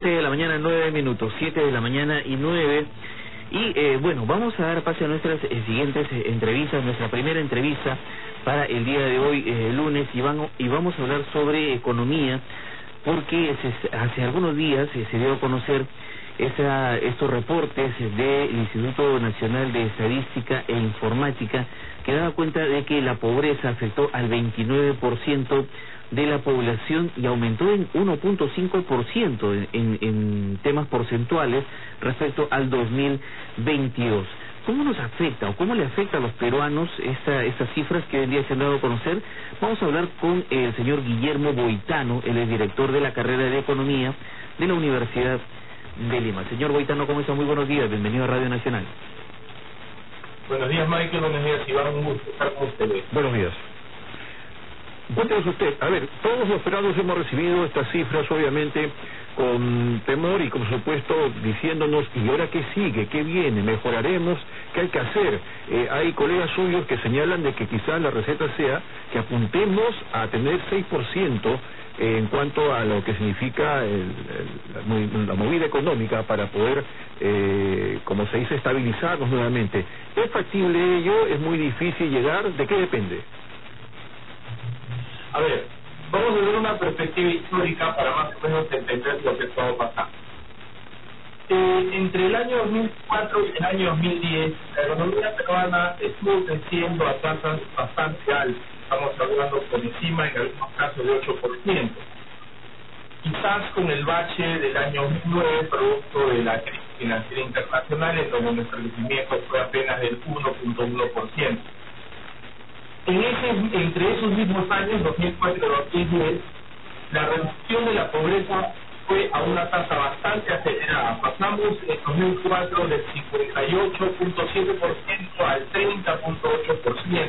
7 de la mañana, 9 minutos, 7 de la mañana y 9. Y bueno, vamos a dar paso a nuestras siguientes entrevistas. Nuestra primera entrevista para el día de hoy, lunes, y vamos a hablar sobre economía, porque hace algunos días se dio a conocer estos reportes del Instituto Nacional de Estadística e Informática, que daba cuenta de que la pobreza afectó al 29% de la población y aumentó en 1.5% en temas porcentuales respecto al 2022. ¿Cómo nos afecta o cómo le afecta a los peruanos estas cifras que hoy en día se han dado a conocer? Vamos a hablar con el señor Guillermo Boitano, él es director de la carrera de Economía de la Universidad de Lima. Señor Boitano, ¿cómo está? Muy buenos días, bienvenido a Radio Nacional. Buenos días, Michael, buenos días, Iván, un gusto estar con ustedes. Buenos días. Cuéntenos usted, a ver, todos los peruanos hemos recibido estas cifras, obviamente, con temor y, por supuesto, diciéndonos, ¿y ahora qué sigue? ¿Qué viene? ¿Mejoraremos? ¿Qué hay que hacer? Hay colegas suyos que señalan de que quizás la receta sea que apuntemos a tener 6% en cuanto a lo que significa la movida económica para poder, como se dice, estabilizarnos nuevamente. ¿Es factible ello? ¿Es muy difícil llegar? ¿De qué depende? A ver, vamos a ver una perspectiva histórica para más o menos entender lo que estaba pasando. Entre el año 2004 y el año 2010, la economía peruana estuvo creciendo a tasas bastante altas. Estamos hablando por encima, en algunos casos, de 8%. Quizás con el bache del año 2009, producto de la crisis financiera internacional, en donde nuestro crecimiento fue apenas del 1.1%. Entre esos mismos años, 2004 y 2010, la reducción de la pobreza fue a una tasa bastante acelerada. Pasamos en 2004 del 58.7% al 30.8%.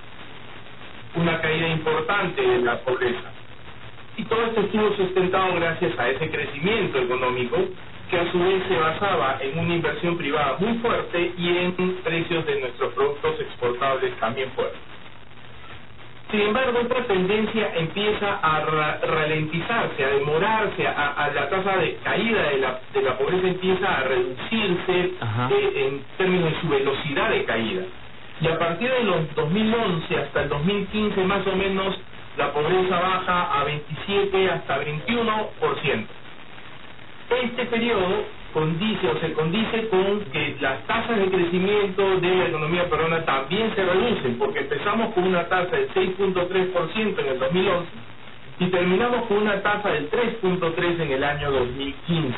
Una caída importante de la pobreza. Y todo esto estuvo sustentado gracias a ese crecimiento económico, que a su vez se basaba en una inversión privada muy fuerte y en precios de nuestros productos exportables también fuertes. Sin embargo, esta tendencia empieza a ralentizarse, a demorarse, a la tasa de caída de la pobreza empieza a reducirse en términos de su velocidad de caída. Y a partir de los 2011 hasta el 2015 más o menos, la pobreza baja a 27 hasta 21%. Este periodo se condice con que las tasas de crecimiento de la economía peruana también se reducen, porque empezamos con una tasa del 6.3% en el 2011 y terminamos con una tasa del 3.3% en el año 2015.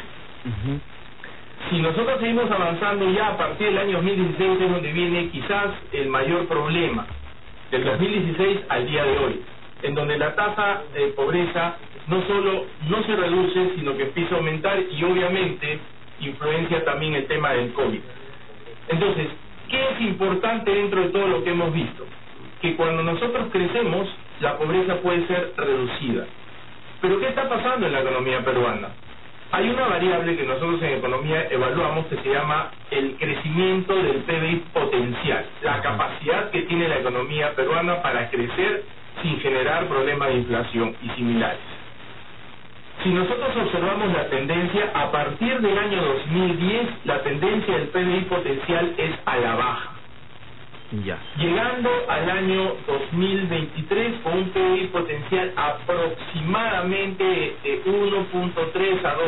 Si nosotros seguimos avanzando, ya a partir del año 2016 es donde viene quizás el mayor problema, del 2016 al día de hoy, en donde la tasa de pobreza no solo no se reduce, sino que empieza a aumentar y obviamente influencia también el tema del COVID. Entonces, ¿qué es importante dentro de todo lo que hemos visto? Que cuando nosotros crecemos, la pobreza puede ser reducida. Pero ¿qué está pasando en la economía peruana? Hay una variable que nosotros en economía evaluamos que se llama el crecimiento del PBI potencial, la capacidad que tiene la economía peruana para crecer sin generar problemas de inflación y similares. Si nosotros observamos la tendencia, a partir del año 2010, la tendencia del PBI potencial es a la baja. Llegando al año 2023 con un PBI potencial aproximadamente de 1.3 a 2%.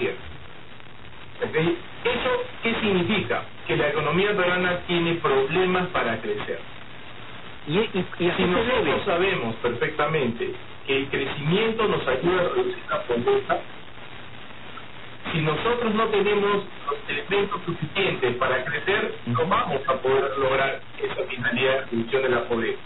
¿Okay? ¿Eso qué significa? Que la economía peruana tiene problemas para crecer. Y si nosotros sabemos perfectamente que el crecimiento nos ayuda a reducir la pobreza, si nosotros no tenemos los elementos suficientes para crecer, no vamos a poder lograr esa finalidad de reducción de la pobreza.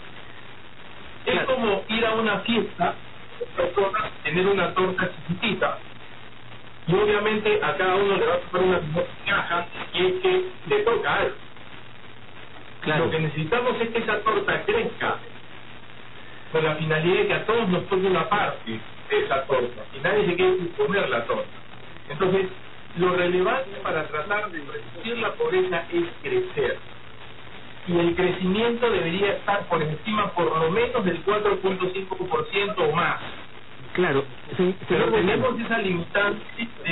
Es como ir a una fiesta, tener una torta chiquitita, y obviamente a cada uno le va a tocar una caja, y es que le toca algo. Lo que necesitamos es que esa torta crezca, con la finalidad de que a todos nos toque una parte de esa torta, y nadie se quiere comer la torta. Entonces, lo relevante para tratar de reducir la pobreza es crecer. Y el crecimiento debería estar por encima por lo menos del 4.5% o más. Claro, pero tenemos esa limitante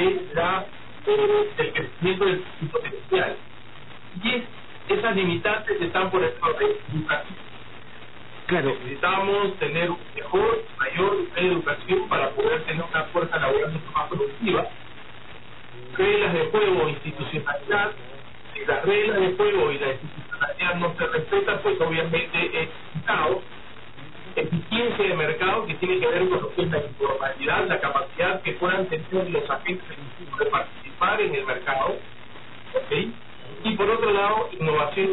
del crecimiento del potencial. Y esas limitantes están por el orden educativo. Claro. Necesitamos tener mayor educación para poder tener una fuerza laboral mucho más productiva. Reglas de juego, institucionalidad. Si las reglas de juego y la institucionalidad no se respetan, pues obviamente es caos. Eficiencia de mercado, que tiene que ver con lo que es la informalidad, la capacidad que puedan tener los agentes de participar en el mercado, ¿okay? Y por otro lado, innovación.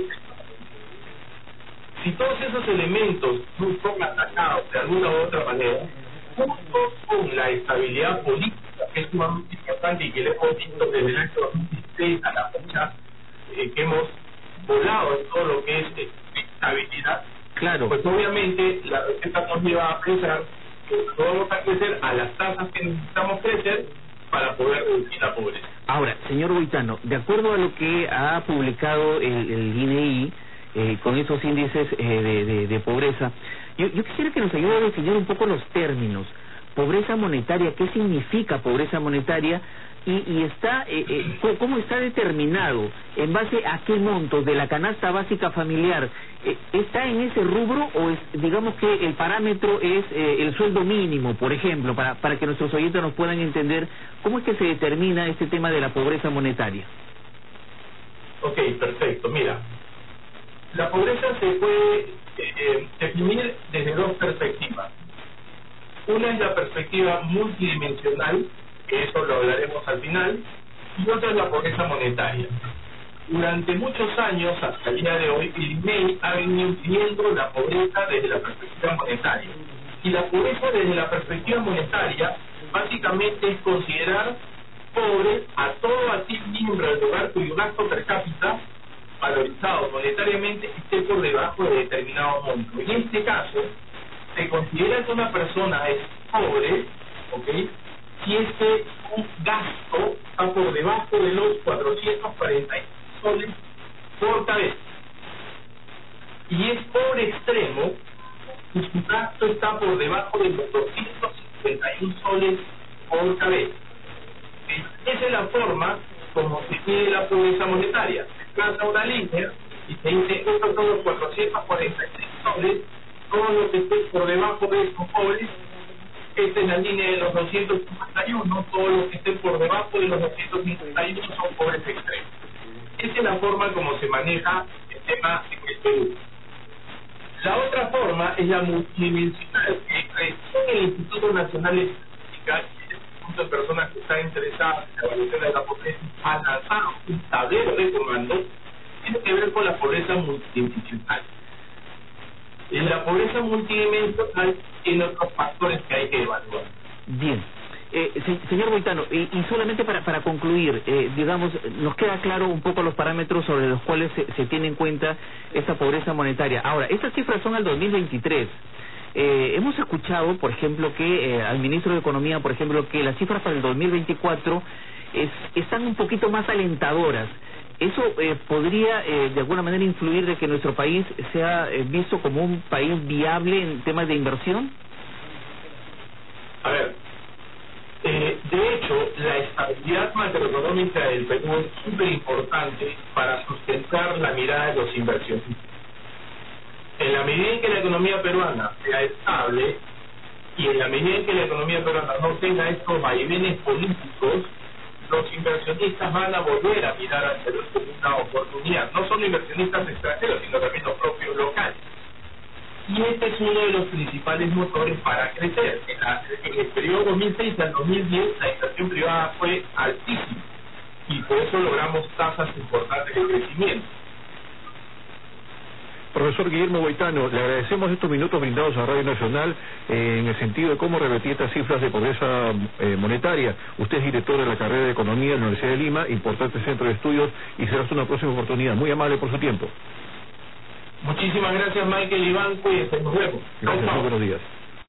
Si todos esos elementos no son atacados de alguna u otra manera, junto con la estabilidad política, que es sumamente importante y que le hemos visto desde el año 2016 a la fecha, que hemos volado en todo lo que es estabilidad, claro, pues obviamente la receta nos lleva a pensar que no vamos a crecer a las tasas que necesitamos crecer para poder reducir la pobreza. Ahora, señor Boitano, de acuerdo a lo que ha publicado el INEI, con esos índices de pobreza, yo quisiera que nos ayude a definir un poco los términos. Pobreza monetaria, ¿qué significa pobreza monetaria? Y está ¿cómo está determinado? ¿En base a qué montos de la canasta básica familiar? ¿Está en ese rubro o digamos que el parámetro es el sueldo mínimo, por ejemplo, para que nuestros oyentes nos puedan entender cómo es que se determina este tema de la pobreza monetaria? Ok, perfecto. Mira, la pobreza se puede definir desde dos perspectivas. Una es la perspectiva multidimensional, que eso lo hablaremos al final, y otra es la pobreza monetaria. Durante muchos años, hasta el día de hoy, el INEI ha venido viendo la pobreza desde la perspectiva monetaria. Y la pobreza desde la perspectiva monetaria básicamente es considerar pobre a todo aquel miembro del hogar cuyo gasto per cápita valorizado monetariamente esté por debajo de determinado monto. En este caso, se considera que una persona es pobre, ¿ok?, si es que un gasto está por debajo de los 440 soles por cabeza. Y es pobre extremo si su gasto está por debajo de los 251 soles por cabeza. Esa es la forma como se mide la pobreza monetaria. Se traza una línea y se dice, estos son los 446 soles, todo lo que esté por debajo de esos pobres. Esta es la línea de los 251, todos los que estén por debajo de los 251 son pobres extremos. Esa es la forma como se maneja el tema en el Perú. La otra forma es la multidimensional, que en el Instituto Nacional de Estadística, y el conjunto de personas que están interesadas en la evaluación de la pobreza, han lanzado un tablero de comandos, tiene que ver con la pobreza multidimensional. En la pobreza multidimensional tiene otros factores que hay que evaluar. Bien. Señor Boitano, y solamente para concluir, digamos, nos queda claro un poco los parámetros sobre los cuales se tiene en cuenta esta pobreza monetaria. Ahora, estas cifras son al 2023. Hemos escuchado, por ejemplo, que al ministro de Economía, por ejemplo, que las cifras para el 2024 están un poquito más alentadoras. ¿Eso podría de alguna manera influir de que nuestro país sea visto como un país viable en temas de inversión? A ver, de hecho, la estabilidad macroeconómica del Perú es súper importante para sustentar la mirada de los inversionistas. En la medida en que la economía peruana sea estable y en la medida en que la economía peruana no tenga estos vaivenes políticos, los inversionistas van a volver a mirar al Perú como una oportunidad. No solo inversionistas extranjeros, sino también los propios locales. Y este es uno de los principales motores para crecer. En el periodo 2006 al 2010 la inversión privada fue altísima y por eso logramos tasas importantes de crecimiento. Profesor Guillermo Boitano, le agradecemos estos minutos brindados a Radio Nacional en el sentido de cómo revertir estas cifras de pobreza monetaria. Usted es director de la carrera de Economía de la Universidad de Lima, importante centro de estudios, y será hasta una próxima oportunidad. Muy amable por su tiempo. Muchísimas gracias, Michael, Iván, cuídense, nos vemos. Gracias, muy buenos días.